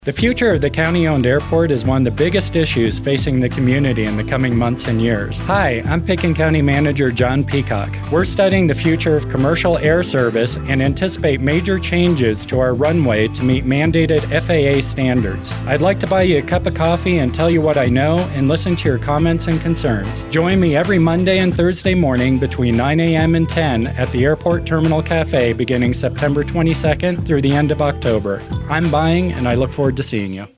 The future of the county-owned airport is one of the biggest issues facing the community in the coming months and years. Hi, I'm Pitkin County Manager John Peacock. We're studying the future of commercial air service and anticipate major changes to our runway to meet mandated FAA standards. I'd like to buy you a cup of coffee and tell you what I know and listen to your comments and concerns. Join me every Monday and Thursday morning between 9 a.m. and 10 at the Airport Terminal Cafe beginning September 22nd through the end of October. I'm buying and I look forward to seeing you.